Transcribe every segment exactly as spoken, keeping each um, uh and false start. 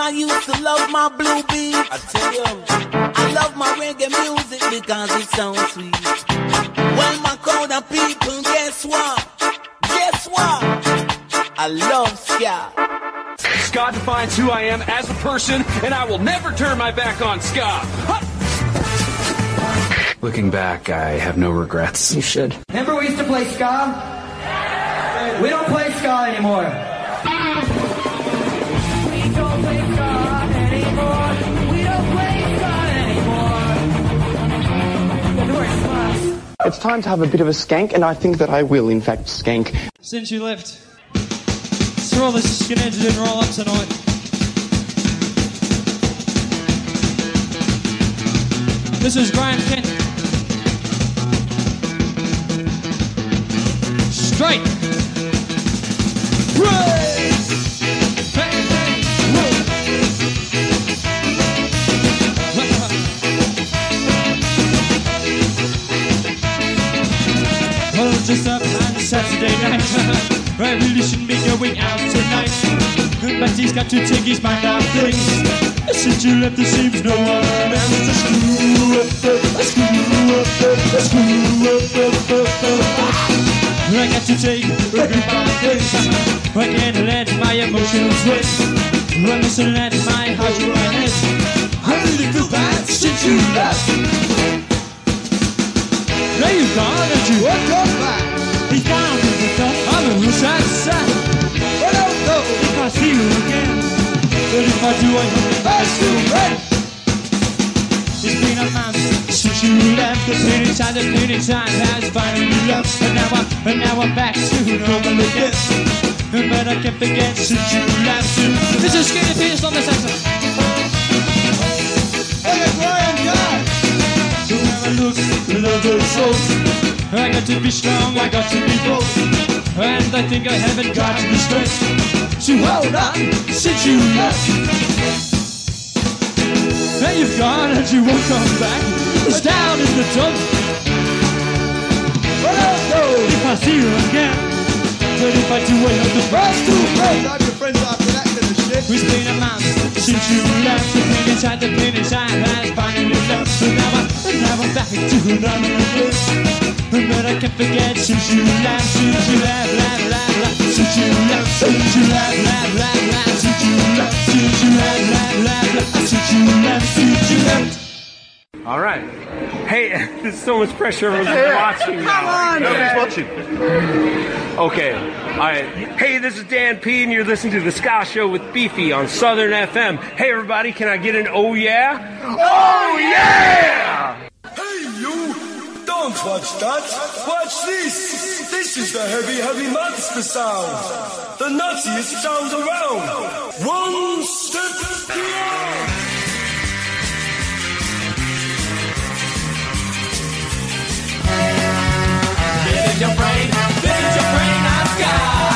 I used to love my blue beat. I tell you, I love my reggae music because it sounds sweet. Well, my crowd of people, guess what? Guess what? I love ska. Ska defines who I am as a person, and I will never turn my back on ska. Huh. Looking back, I have no regrets. You should. Remember we used to play ska? We don't play ska anymore. We don't play ska anymore. We don't play ska anymore. It's time to have a bit of a skank, and I think that I will, in fact, skank. Since you left, so all the skinheads didn't roll up tonight. This is Graham Kent. Straight. Right. Hey, hey, whoa. Well, it's just up on Saturday night. I really shouldn't be going out tonight. But he's got to take his mind off things. Since you left, there seems no one else to screw up, screw up, screw up. I got to take a grip on things. I can't let my emotions win. I'm missing at my heart run. I really feel bad since you left. Now you've gone and you won't come back. He's gone with the thought I'm a real sad sad. I don't know if I see you again. But if I do, I hope I'm still red. It's been a month since you left. The pain inside, the pain inside has finally left. And now I'm, and now I'm back to normal again. But I can't forget since you left. This is Skinny Penis on the saxophone. Hey, Brian, God! So when I look at other souls, I got to be strong, I got to be bold. And I think I haven't got the strength to hold on since you left. Now you've gone and you won't come back. It's down in the dump. But I don't know if I see you again. But if I do, I have the first two friends. I'm your friends after that kind of shit. It's been a month since you left. The pain inside, the pain inside has finally left. So now I'm, now I'm back to another place. But I can't forget since you left, since you left, left, left, left. Since you left, since you left, left, left, left. Since you left, since you left, left, left, left. Since you left, since you left. All right. Hey, there's so much pressure. Everyone's watching now. Come on, nobody's watching. Okay. All right. Hey, this is Dan P, and you're listening to The Ska Show with Beefy on Southern F M. Hey, everybody, can I get an oh yeah? Oh yeah! Hey, you! Don't watch that. Watch this. This is the heavy, heavy monster sound. The nuttiest sound around. One step beyond. Visit your brain, visit your brain, I'm ska.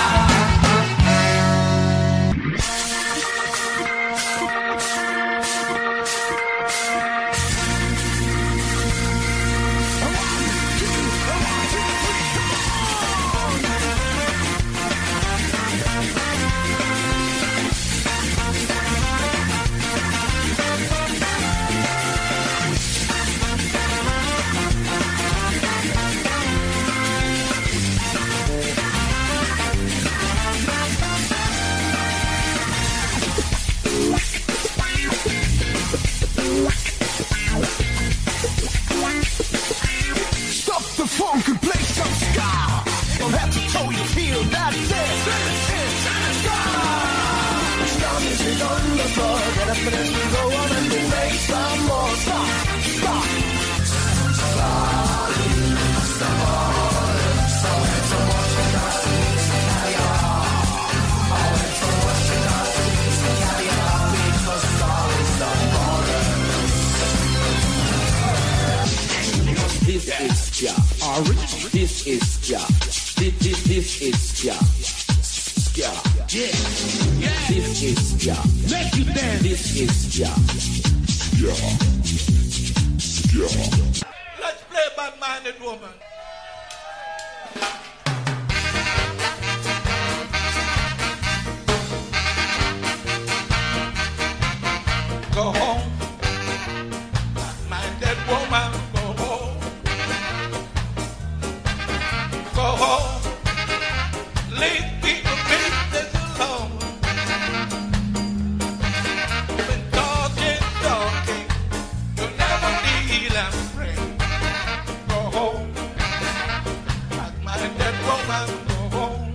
This is ska. This, this, this is ska. Ska. Yeah. Yeah. This is ska. Make you dance. This is ska. Ska. Ska. Let's play Bad-Minded Woman. go home. My dead woman, go home. Go home. Leave people business alone. Been talking, talking. You'll never need a friend. Go home. My dead woman, go home.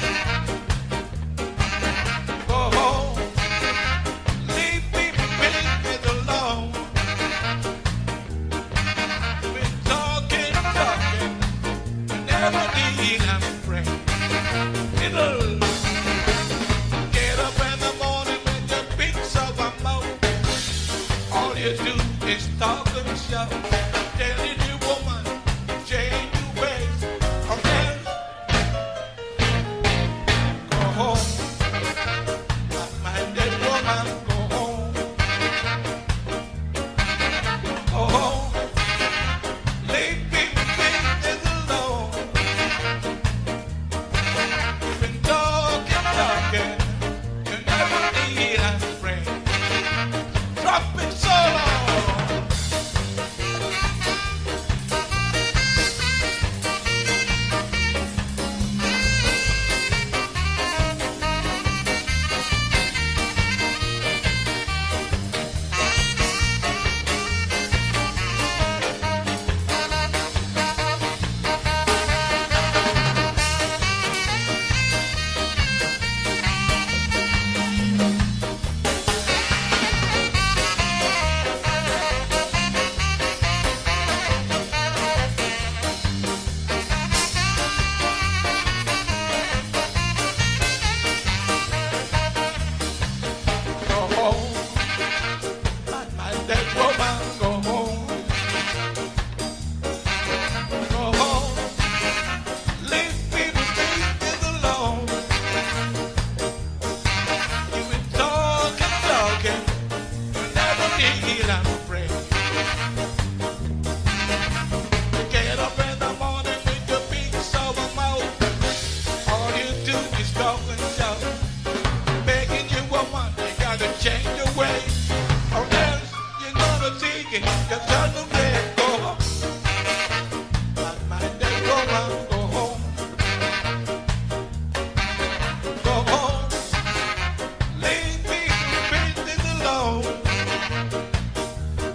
Go home. Leave people business alone. Been talking, talking. You never need a friend. It'll get up in the morning with your big sober mouth. All you do is talk and shout. Telling you, woman, change your ways. Or else go home. My dead woman, go home. Go home. Leave people business alone. You've been talking, talking. You never need a friend. Drop it solo. Go home. My, my dead woman, go home. Go home. Leave people business alone. You've been talking, talking. You never need a friend. Get up in the morning with your big sober mouth. All you do is talk and shout. Begging you woman, you gotta change your ways. Or else you're gonna take it. Just turn the red, go home. My, my dead woman, go home. Go home. Leave me business alone.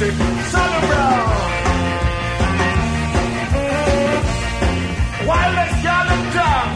stick. Solid Brown. Wireless girl and drum.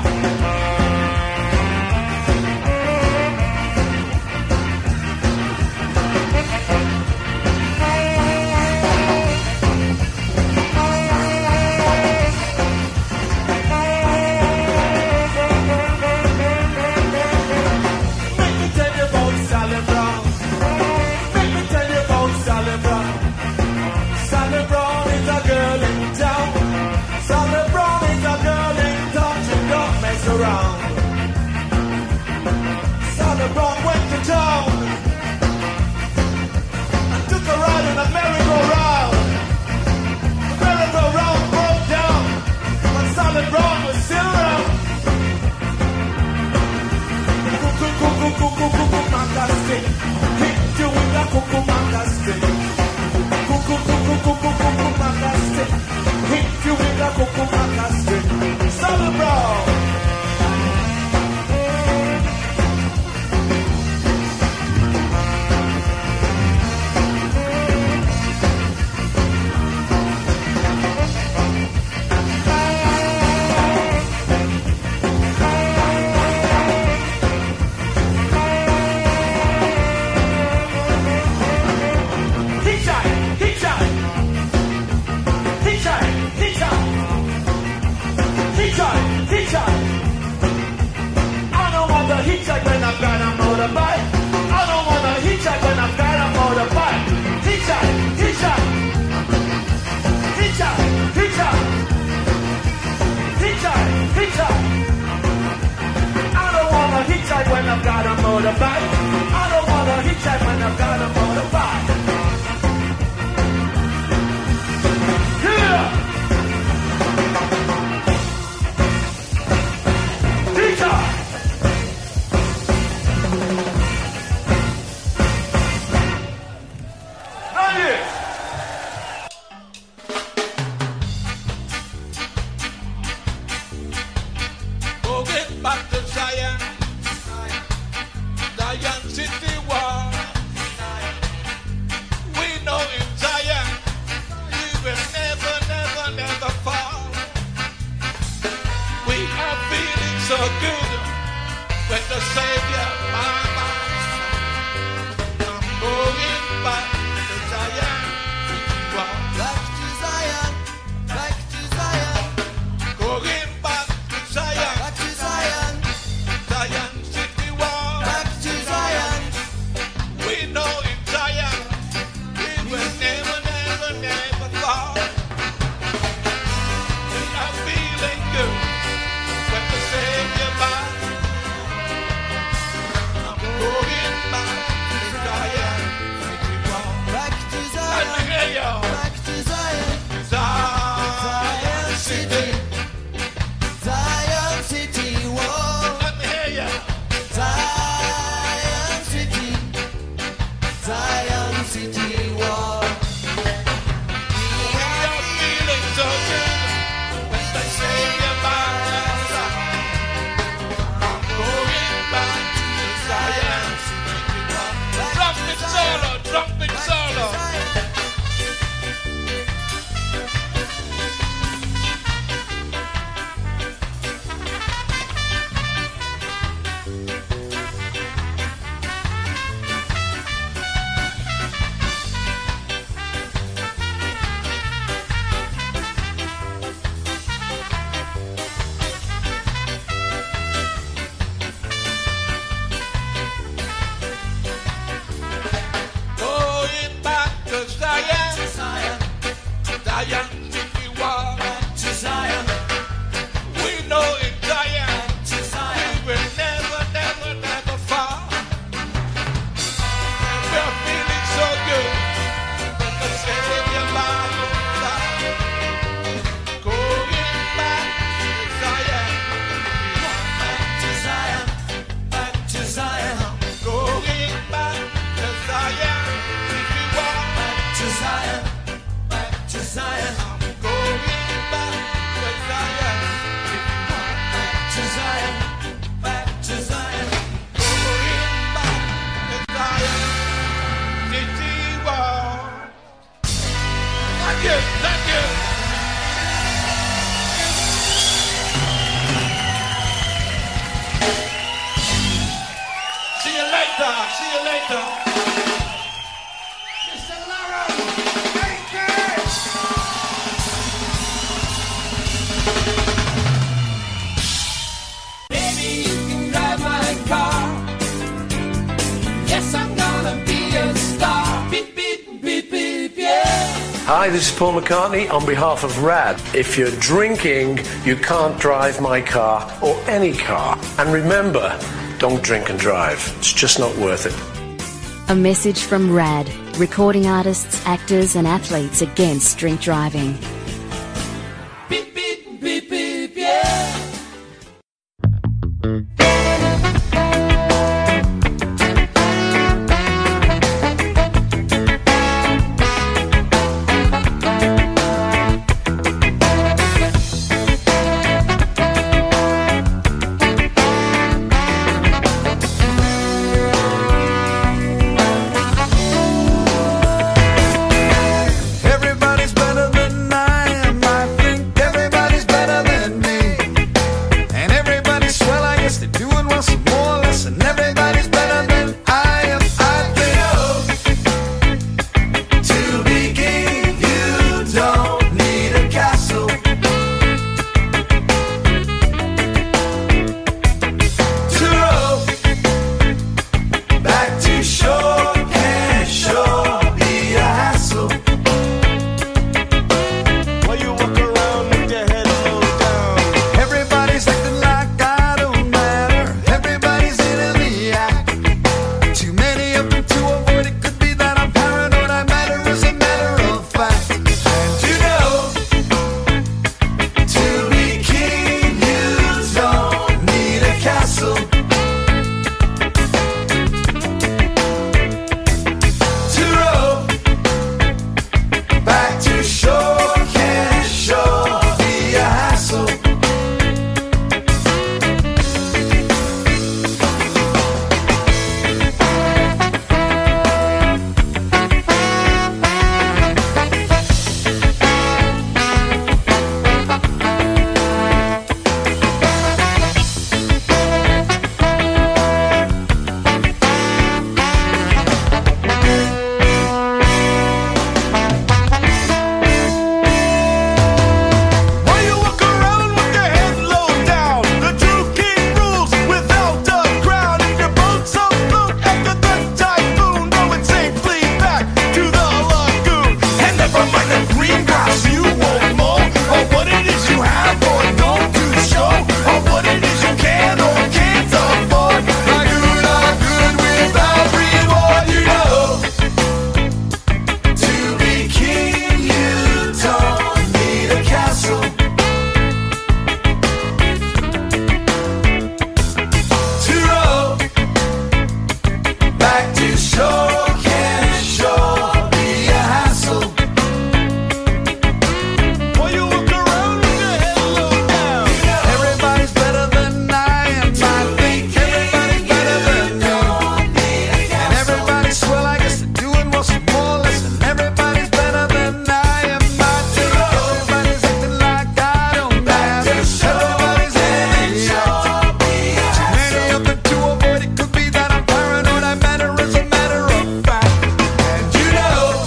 Zion, Zion City War. Mister Mister Laurel, take it. Baby, you can drive my car. Yes, I'm gonna be a star. Beep, beep, beep, beep, yeah. Hi, this is Paul McCartney on behalf of RAD. If you're drinking, you can't drive my car or any car. And remember, don't drink and drive. It's just not worth it. A message from RAD, recording artists, actors and athletes against drink driving. Beep, beep, beep, beep, yeah. Everybody's better than I am. I think everybody's better than me. And everybody's swell, I guess they're doing well, some more or less. And everybody's better than I am. I think to be king, you don't need a castle. To row back to shore can sure be a hassle. While you walk around with your head low down. Everybody's acting like I don't matter. Everybody's in the act. Too many of them to avoid it. Could be that I'm paranoid. I matter as a matter of fact. And you know, to be king, you don't need a castle. To row back to shore can sure be a hassle. While you walk around with your head low down, the true king rules without a crown. If your boat's afloat after the typhoon, go and safely back to the lagoon. And never mind the green grass you won't mow, or what it is you have or don't do show, or what it is you can or can't afford. Not good, not good without reward, you know. To be king, you don't need a castle. To row back to shore can sure be a hassle. While you walk around with your head low down. Everybody's better than I am. I think everybody's better than me. And everybody's swell, I guess they're doing well, some more or less. And everybody's better than I am. I think everybody's acting like I don't matter. Everybody's in the act. Too many of them to avoid it. Could be that I'm paranoid. I matter as a matter of fact. And you know,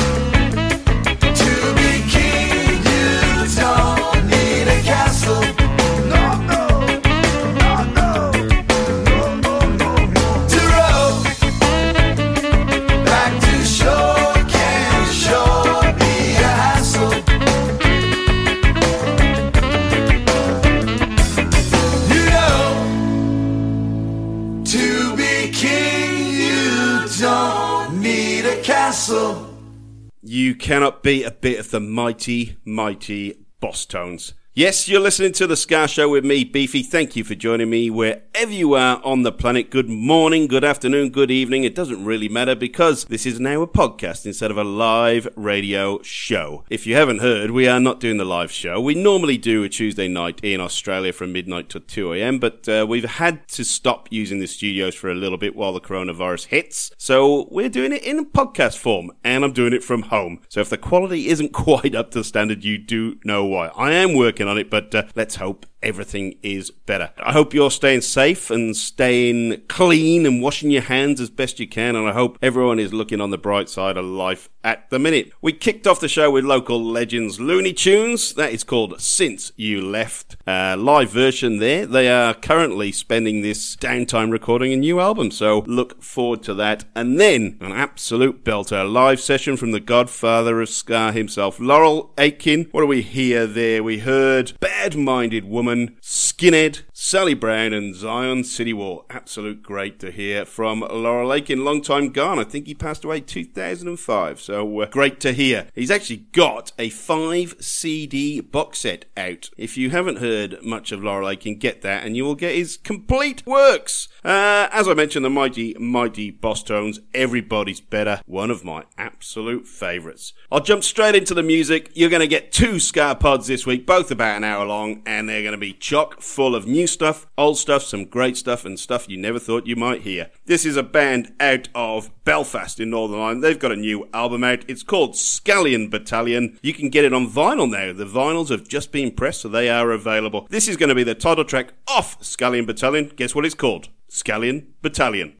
to be king, you don't need a castle. No, no, no, no, no, no, no, no. To row back to shore can sure be a hassle. You know, to be king, you don't need a castle. You cannot beat a bit of the mighty, mighty Boss Tones. Yes, you're listening to The Ska Show with me, Beefy. Thank you for joining me wherever you are on the planet. Good morning, good afternoon, good evening. It doesn't really matter because this is now a podcast instead of a live radio show. If you haven't heard, we are not doing the live show. We normally do a Tuesday night in Australia from midnight to two a.m., but uh, we've had to stop using the studios for a little bit while the coronavirus hits. So we're doing it in podcast form, and I'm doing it from home. So if the quality isn't quite up to the standard, you do know why. I am working on it, but uh, let's hope everything is better. I hope you're staying safe and staying clean and washing your hands as best you can, and I hope everyone is looking on the bright side of life at the minute. We kicked off the show with local legends Looney Tunes. That is called Since You Left. Uh, live version there. They are currently spending this downtime recording a new album, so look forward to that. And then an absolute belter, live session from the godfather of ska himself, Laurel Aitken. What do we hear there? We heard Bad-Minded Woman, Skinhead, Sally Brown and Zion City War. Absolute great to hear from Laurel Aitken. Long time gone. I think he passed away two thousand five, so uh, great to hear. He's actually got a five C D box set out. If you haven't heard much of Laurel Aitken, get that and you will get his complete works. Uh, as I mentioned, the mighty, mighty Boss Tones, Everybody's Better, one of my absolute favourites. I'll jump straight into the music. You're going to get two Ska Pods this week, both about an hour long, and they're going to be chock full of new stuff, old stuff, some great stuff, and stuff you never thought you might hear. This is a band out of Belfast in Northern Ireland. They've got a new album out. It's called Scallion Battalion. You can get it on vinyl now. The vinyls have just been pressed, so they are available. This is going to be the title track off Scallion Battalion. Guess what it's called? Scallion Battalion.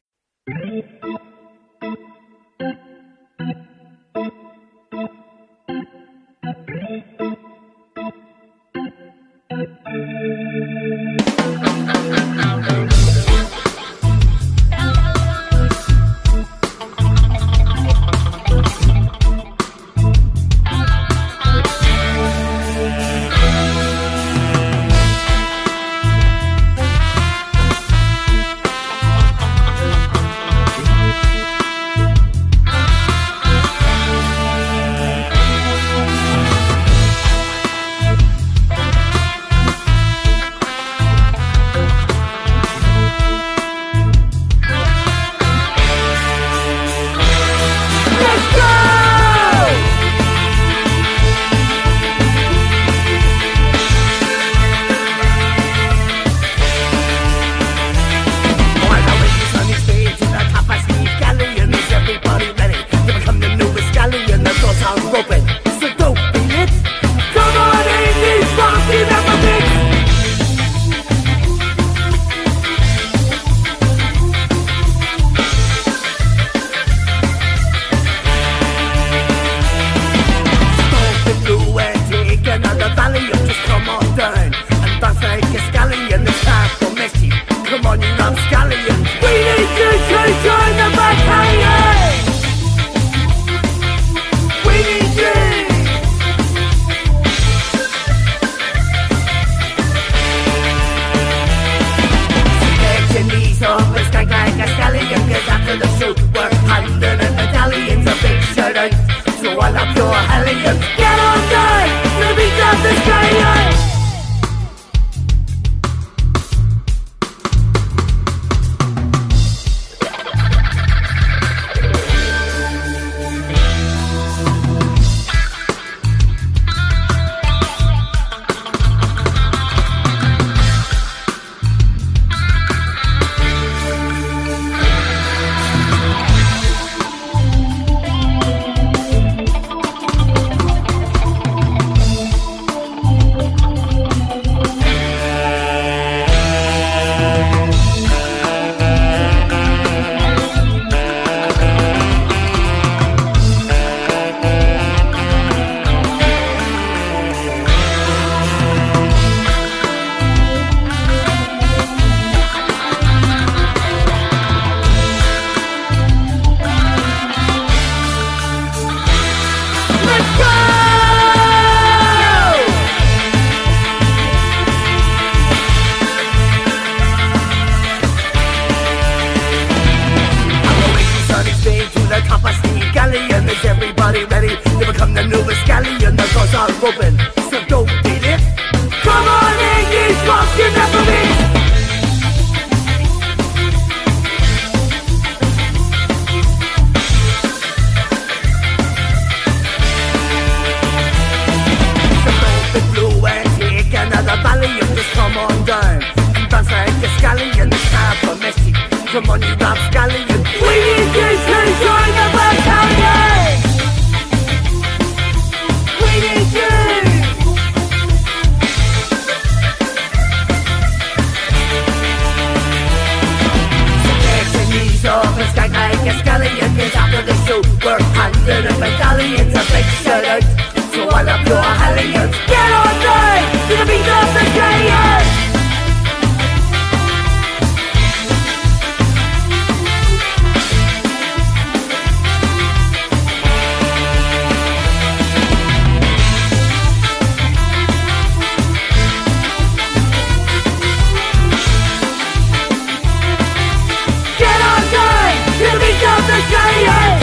all of your hellions. Get on night to the beat of the giants. Get on night to the beat of the giants.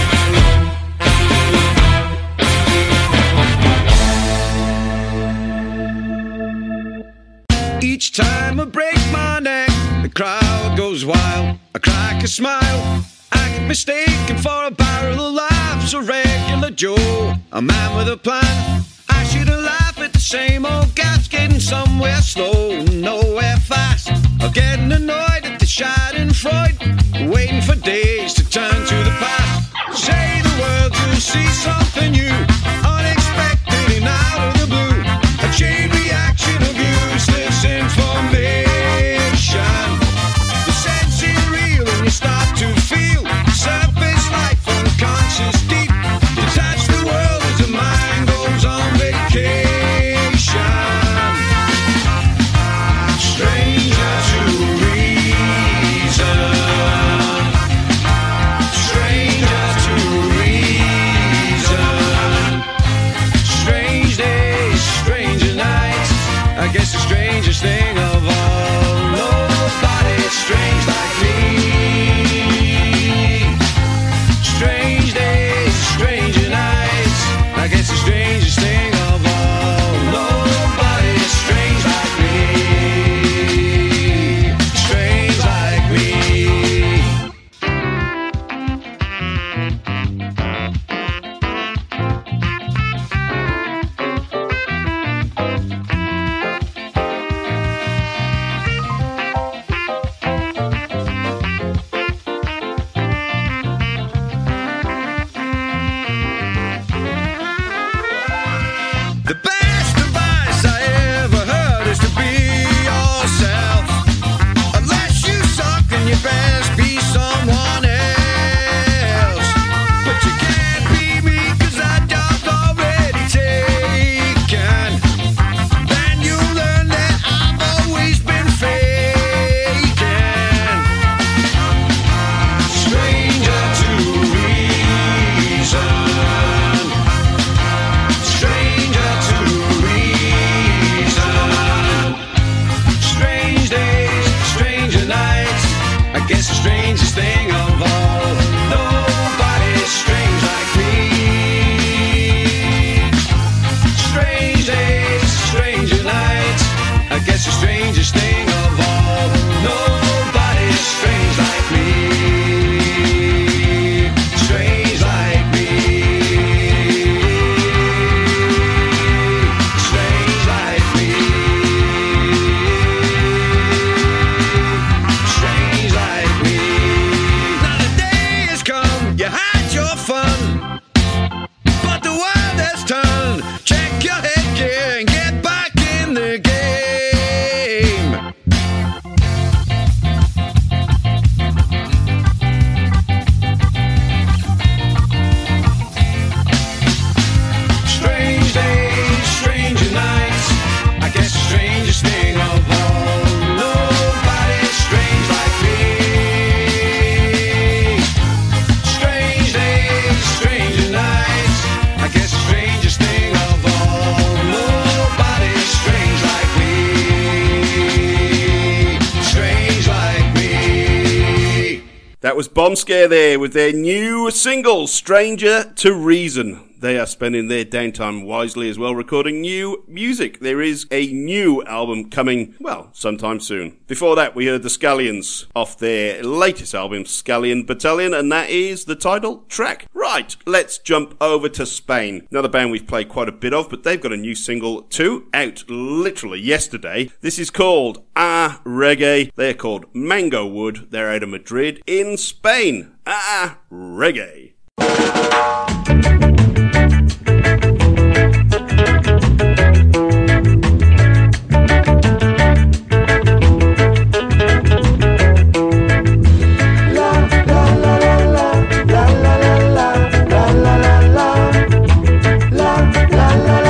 Each time I break my neck, the crowd goes wild. I crack a smile. I get mistaken for a barrel of laughs. A regular Joe, a man with a plan. I shouldn't laugh at the same old gaps. Getting somewhere slow, nowhere fast. I'm getting annoyed at the schadenfreude. Waiting for days to turn to the past. Say the world, you'll see something new. Unexpected and out of the blue. A chain reaction of useless information. The sense is real and you start to feel surface life unconscious deep. Detach the world as the mind goes on vacation. Stranger to reason. Stranger to reason. Strange days, stranger nights. I guess the strangest thing of all, nobody's strange like me. Strange days, stranger nights. I guess the strangest thing of all, nobody's strange like me. Strange like me. The best advice I ever heard is to be yourself. Unless you suck, then you best be someone else. But you can't be me, cause that job's already taken. Then you learn that I've always been faking. Stranger to reason. Stranger to reason. Strange days, stranger nights. I guess the strangest thing of all, nobody's strange like me. Strange days, stranger nights. I guess the strangest thing of all, nobody's strange like me. Strange like me. Strange like me. Strange like me. Now the day has come, you had your fun, but the world has turned. Check your headgear and get back in the game. Strange days, stranger nights. I guess the strangest thing of all, nobody's strange like me. Strange days, stranger nights. I guess the strangest thing of all, nobody's strange like me. Strange like me. That was Bomb Scare there with their new single, Stranger to Reason. They are spending their downtime wisely as well, recording new music. There is a new album coming, well, sometime soon. Before that, we heard the Scallions off their latest album, Scallion Battalion, and that is the title track. Right, let's jump over to Spain. Another band we've played quite a bit of, but they've got a new single too, out literally yesterday. This is called Ah Reggae. They're called Mango Wood. They're out of Madrid in Spain. Ah Reggae. La la la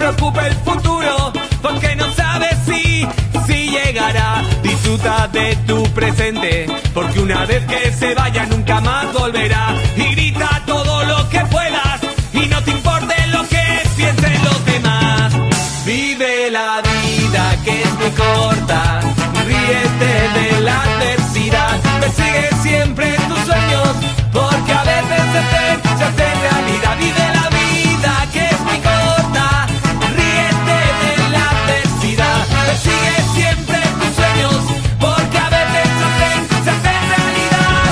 preocupe el futuro, porque no sabes si, si llegará. Disfruta de tu presente, porque una vez que se vaya nunca más volverá. Y grita todo lo que puedas, y no te importe lo que piensen los demás. Vive la vida que es muy corta, ríete de la adversidad, persigue siempre tus sueños, porque a veces se hacen, se hacen realidad. Vive la vida que es muy corta, ríete de la adversidad, persigue siempre tus sueños, porque a veces se hacen, se hacen realidad.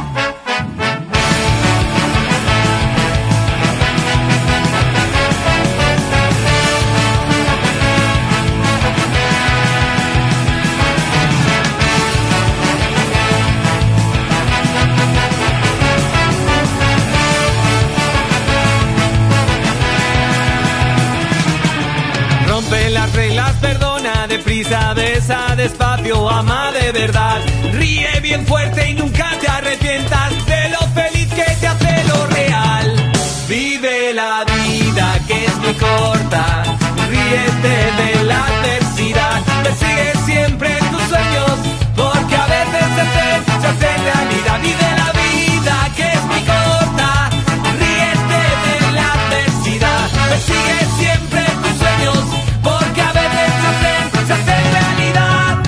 Rompe las reglas, perdona deprisa, besa despacio, ama de verdad. Ríe bien fuerte y nunca te arrepientas de lo feliz que te hace lo real. Vive la vida que es muy corta, ríete de la adversidad, persigue siempre tus sueños, porque a veces se hacen, se hacen realidad. Vive la vida que es muy corta, ríete de la adversidad, persigue siempre tus sueños, porque a veces se hacen, se hacen realidad.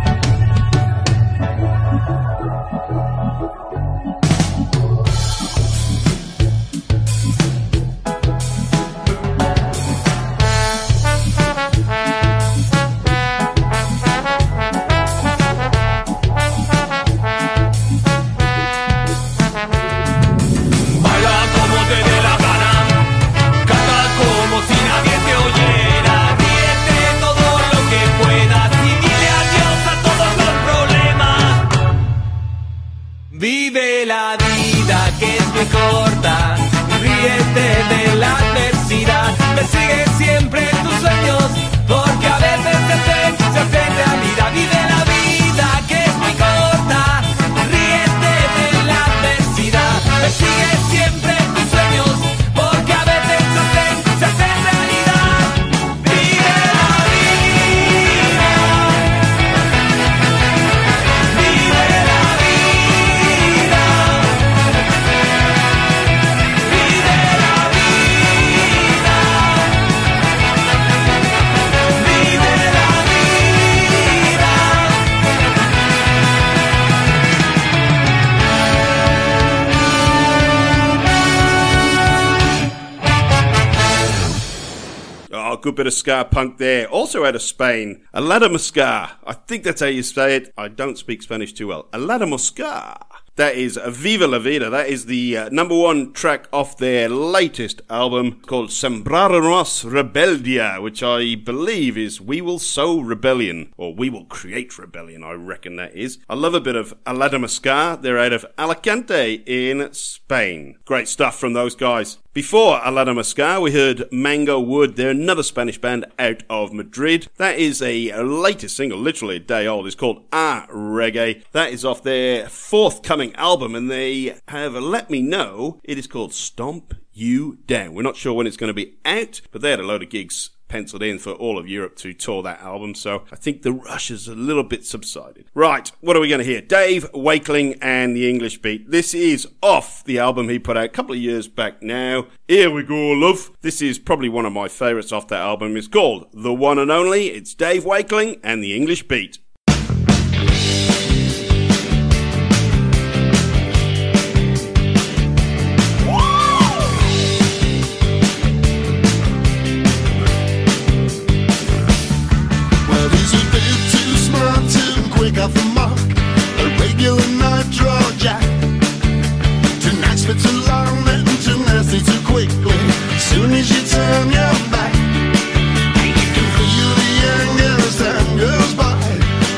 Baila como te dé la gana, canta como si nadie te oyera, ríete todo lo que puedas y dile adiós a todos los problemas. Vive la vida que es muy corta, ríete de la adversidad, persigue siempre tus sueños, porque a veces se hacen, se hacen realidad. Vive la vida que es muy corta, ríete de la adversidad, persigue siempre tus sueños, porque a veces se hacen, se hacen realidad. Vive la vida, vive la vida, vive la vida, vive la vida. Oh, good bit of ska punk there. Also out of Spain, Alademusca. I think that's how you say it. I don't speak Spanish too well. Alademusca. That is Viva la Vida. That is the uh, number one track off their latest album called Sembraremos Rebeldia, which I believe is We Will Sow Rebellion, or We Will Create Rebellion, I reckon that is. I love a bit of Alademusca. They're out of Alicante in Spain. Great stuff from those guys. Before Alademusca, we heard Mango Wood. They're another Spanish band out of Madrid. That is a latest single, literally a day old. It's called Ah Reggae. That is off their forthcoming album, and they have let me know it is called Stomp You Down. We're not sure when it's going to be out, but they had a load of gigs penciled in for all of Europe to tour that album, so I think the rush is a little bit subsided. Right, what are we going to hear? Dave Wakeling and the English Beat. This is off the album he put out a couple of years back now. Here we go, love. This is probably one of my favourites off that album. It's called The One and Only. It's Dave Wakeling and the English Beat. Off the mark, a regular nitro jack. Tonight's for too long and too nasty too quickly. Soon as you turn your back, you can feel the anger as time goes by.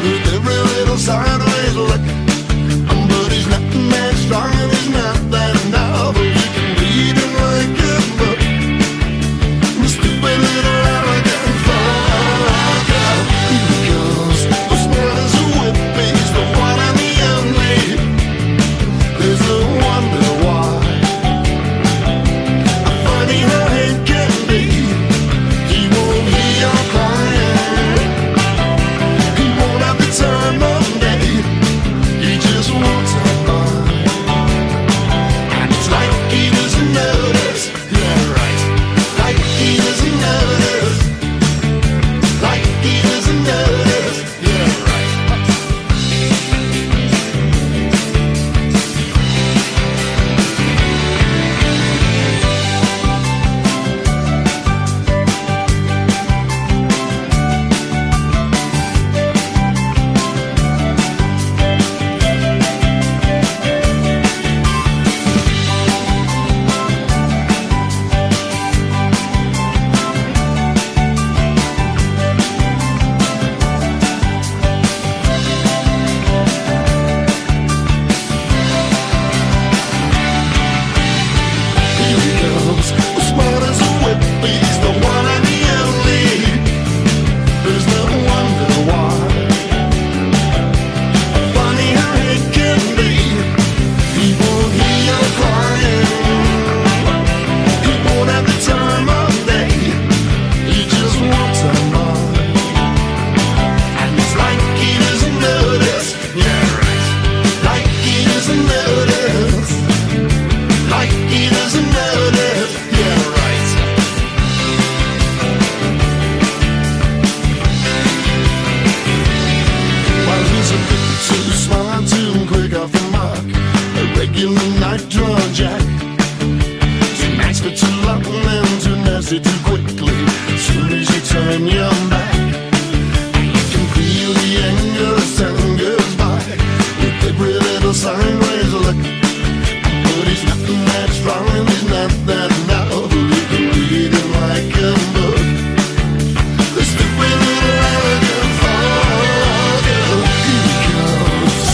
regular nitro jack. Too nice for too long and too nasty too quickly. As soon as you turn your back, you can feel the anger as time goes by. With every little sideways look, but he's nothing that strong and he's not that loud. You can read him like a book. The stupid little arrogant father. Here he comes.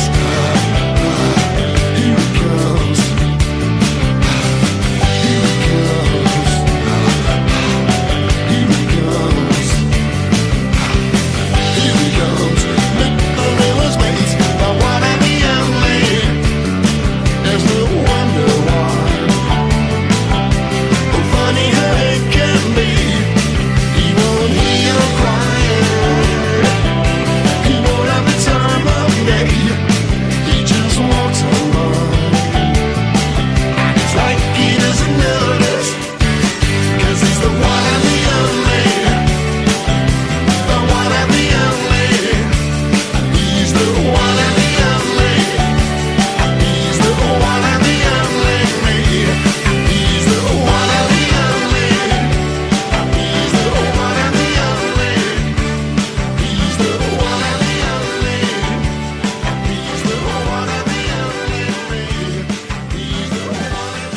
Here he comes. Here he comes. Here he comes. Here he comes. Nick the River's mate, the one and the only. There's no wonder why. Oh, funny how it can be. He won't hear you crying. He won't have the time of day. He just walks on by. And it's like he doesn't notice, 'cause he's the one and the only. The one and the only. He's the one and the only. He's the one and the only. He's the one and the only. He's the one and the only. He's the one and the only. He's the one and the only. He's the one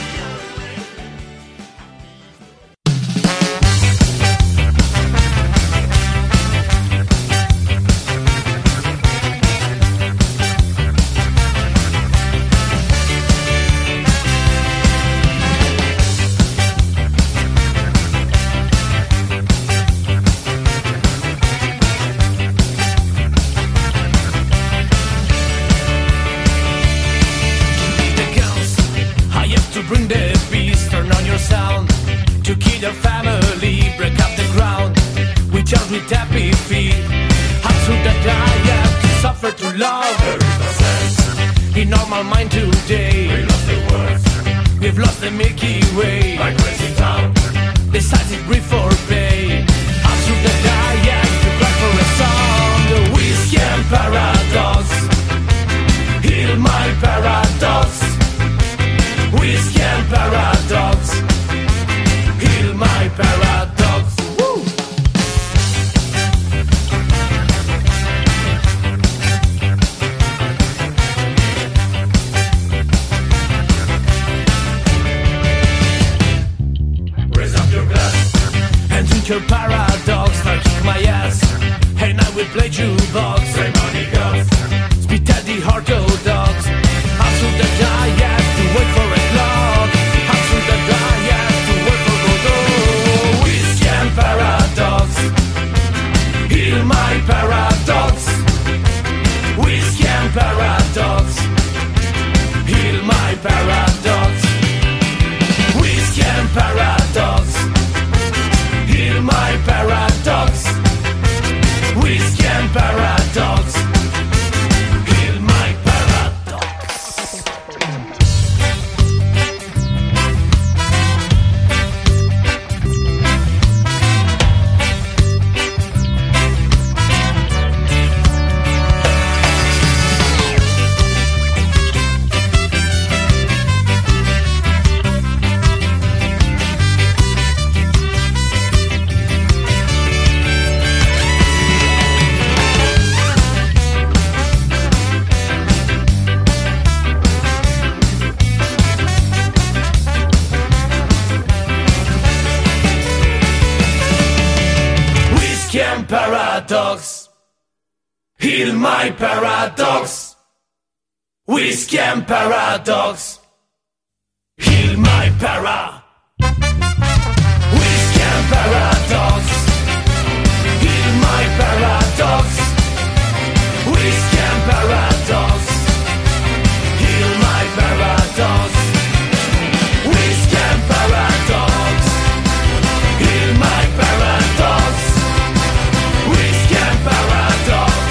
The girls, I have to bring the peace, turn on your sound. To kill your family, break up the ground. We charge with happy feet. Up through the die, have to suffer to love. There is no sense in normal mind today. We lost the words. We've lost the Milky Way. Like crazy town. Decisive breathe for pay. Up through the die, have to cry for a song. The whiskey and paradox. Heal my paradox. Whiskey and paradox. Heal my paradox. Woo! Raise up your glass and drink your paradox. Now kick my ass and I will play jukebox. Harmonicas. Spit at the hardcore dogs. Up through the die, have to wait for a clock. Up through the die, have to wait for Godot. Whiskey and paradox. Heal my paradox. Whiskey and paradox. Heal my paradox. Whiskey and paradox. Heal my paradox. Whiskey and paradox. Heal my paradox. Whiskey and paradox. Heal my paradox. Whiskey and paradox. Heal my para. Whiskey and paradox. Heal my paradox. Whiskey and paradox. Heal my paradox. Whiskey and paradox. Heal my paradox. Whiskey and paradox.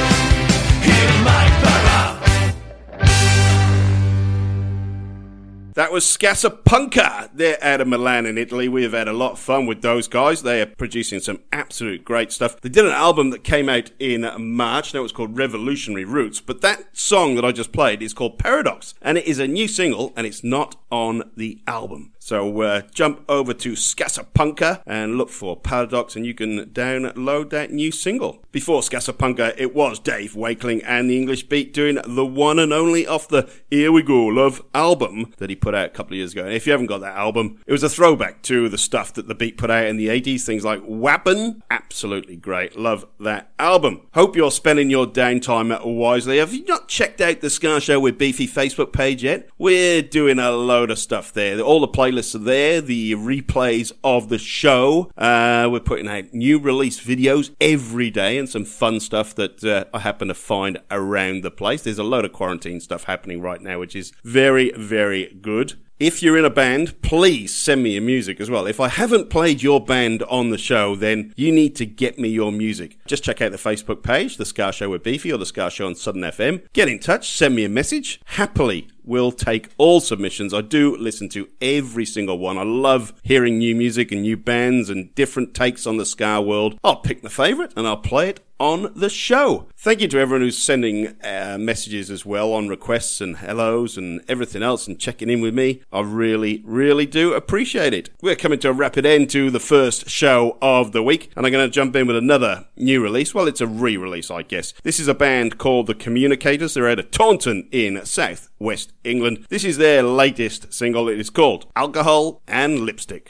Heal my para. That was Scassapunka. They're out of Milan in Italy. We have had a lot of fun with those guys. They are producing some absolute great stuff. They did an album that came out in March. Now it's called Revolutionary Roots. But that song that I just played is called Paradox. And it is a new single, and it's not on the album. So uh, jump over to Scassapunka and look for Paradox, and you can download that new single. Before Scassapunka, it was Dave Wakeling and the English Beat doing the one and only off the Here We Go Love album that he put out a couple of years ago. And if you haven't got that album, it was a throwback to the stuff that the Beat put out in the eighties, things like Wappen. Absolutely great. Love that album. Hope you're spending your downtime wisely. Have you not checked out the Ska Show with Beefy Facebook page yet? We're doing a load of stuff there. All the playlists are there, the replays of the show. Uh, we're putting out new release videos every day and some fun stuff that uh, I happen to find around the place. There's a load of quarantine stuff happening right now, which is very, very good. If you're in a band, please send me your music as well. If I haven't played your band on the show, then you need to get me your music. Just check out the Facebook page, The Ska Show with Beefy, or The Ska Show on Southern F M. Get in touch, send me a message. Happily, we'll take all submissions. I do listen to every single one. I love hearing new music and new bands and different takes on the ska world. I'll pick my favourite and I'll play it on the show. Thank you to everyone who's sending uh, messages as well on requests and hellos and everything else and checking in with me. I really, really do appreciate it. We're coming to a rapid end to the first show of the week, and I'm going to jump in with another new release. Well, it's a re-release, I guess. This is a band called The Communicators. They're out of Taunton in South West England. This is their latest single. It is called Alcohol and Lipstick.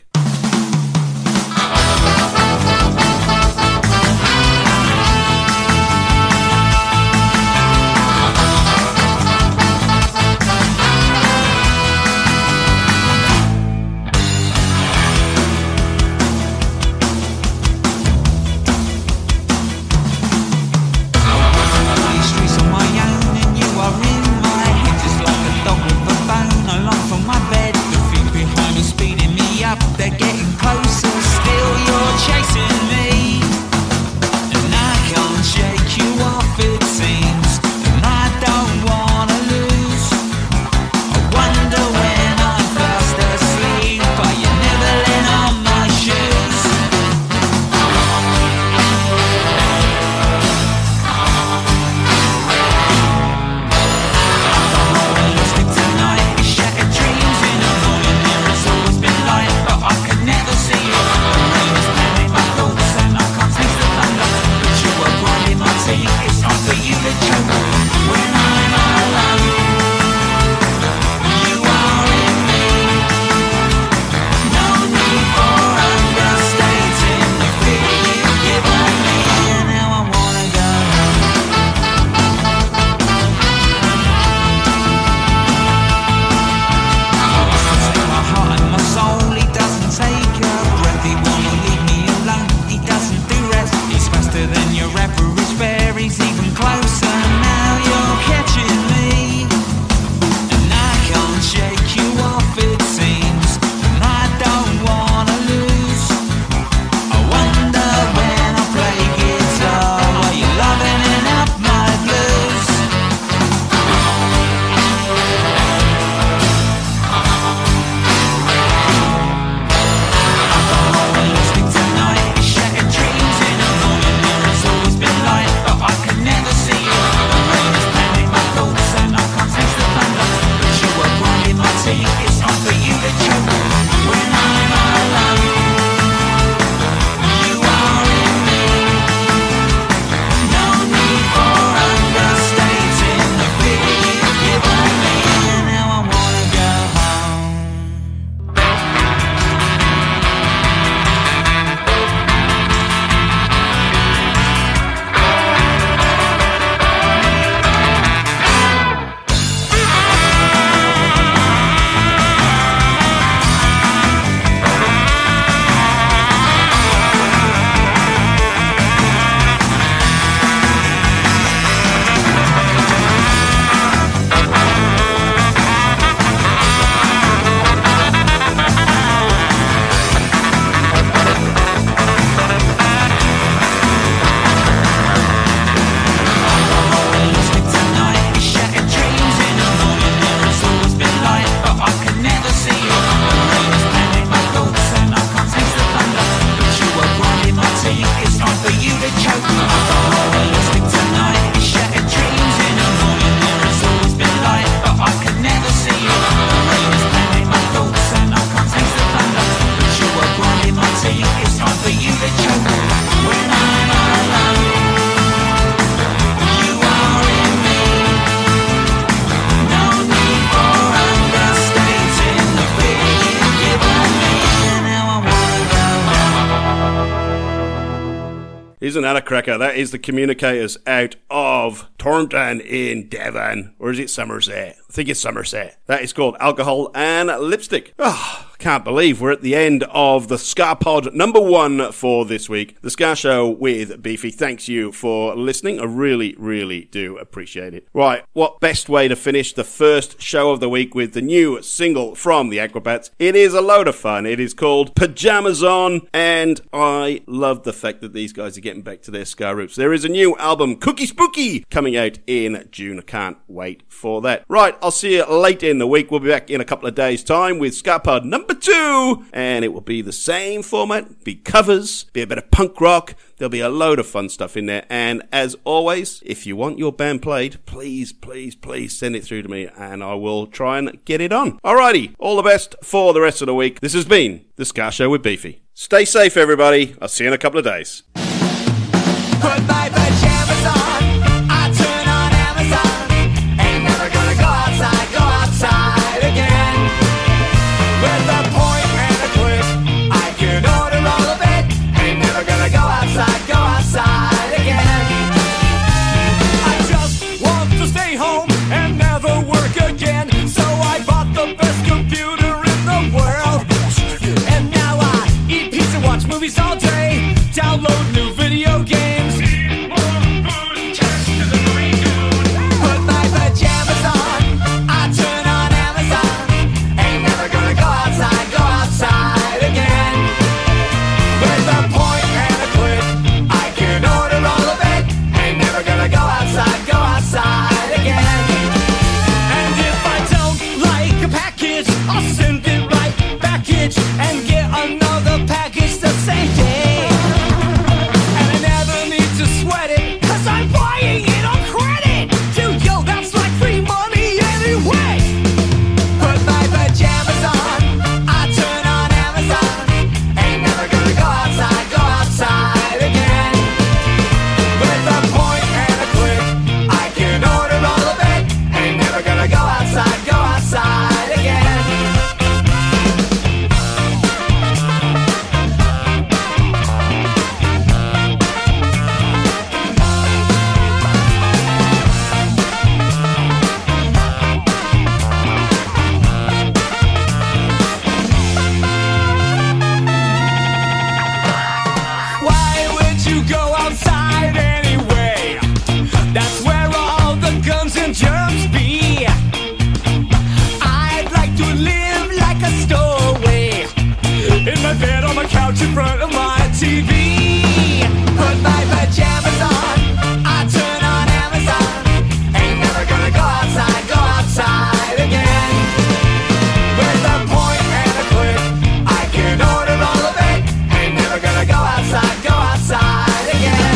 They Isn't that a cracker? That is the Communicators out of Thornton in Devon. Or is it Somerset? I think it's Somerset. That is called Alcohol and Lipstick. Ah. Oh, can't believe we're at the end of the Ska Pod number one for this week. The Ska Show with Beefy. Thanks you for listening. I really, really do appreciate it. Right, what best way to finish the first show of the week with the new single from the Aquabats? It is a load of fun. It is called Pajamas On, and I love the fact that these guys are getting back to their ska roots. There is a new album, Cookie Spooky, coming out in June. I can't wait for that. Right, I'll see you late in the week. We'll be back in a couple of days' time with Ska Pod number two, and it will be the same format, be covers, be a bit of punk rock. There'll be a load of fun stuff in there, and as always, if you want your band played, please, please, please send it through to me, and I will try and get it on. Alrighty, all the best for the rest of the week. This has been The Ska Show with Beefy. Stay safe, everybody. I'll see you in a couple of days. Put my pajamas on, I turn on Amazon. Ain't never gonna go outside, go outside again. With a point and a click, I can order all of it. Ain't never gonna go outside, go outside again. I just want to stay home and never work again. So I bought the best computer in the world. And now I eat pizza, watch movies all day, download new video games. And get another package the same day. And I never need to sweat it, cause I'm buying it on credit. Dude, yo, that's like free money anyway. Put my pajamas on, I turn on Amazon. Ain't never gonna go outside, go outside again. With a point and a click, I can order all of it. Ain't never gonna go outside, go outside again. Couch in front of my T V. Put my pajamas on, I turn on Amazon. Ain't never gonna go outside, go outside again. With a point and a click, I can order all of it. Ain't never gonna go outside, go outside again.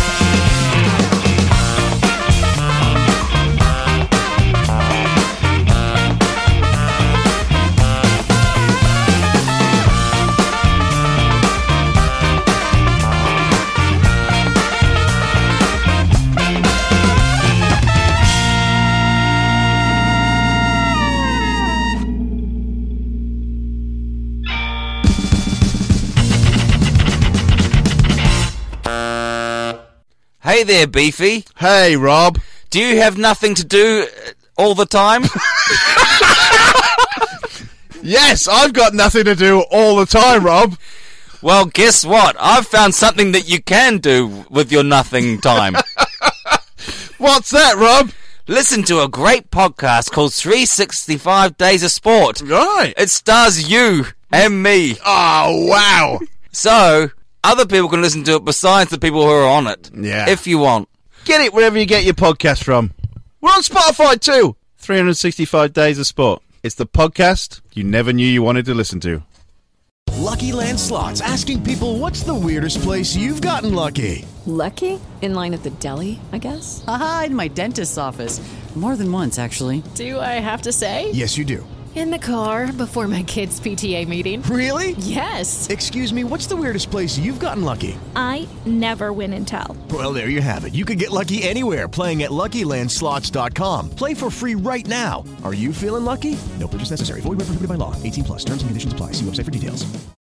Hey there, Beefy. Hey, Rob. Do you have nothing to do all the time? Yes, I've got nothing to do all the time, Rob. Well, guess what? I've found something that you can do with your nothing time. What's that, Rob? Listen to a great podcast called three sixty-five Days of Sport. Right. It stars you and me. Oh, wow. So, other people can listen to it besides the people who are on it. Yeah. If you want. Get it wherever you get your podcast from. We're on Spotify too. three sixty-five Days of Sport. It's the podcast you never knew you wanted to listen to. Lucky Land Slots, asking people, what's the weirdest place you've gotten lucky? Lucky? In line at the deli, I guess? Aha, in my dentist's office. More than once, actually. Do I have to say? Yes, you do. In the car before my kids' P T A meeting. Really? Yes. Excuse me, what's the weirdest place you've gotten lucky? I never win and tell. Well, there you have it. You can get lucky anywhere, playing at Lucky Land Slots dot com. Play for free right now. Are you feeling lucky? No purchase necessary. Void where prohibited by law. eighteen plus. Terms and conditions apply. See website for details.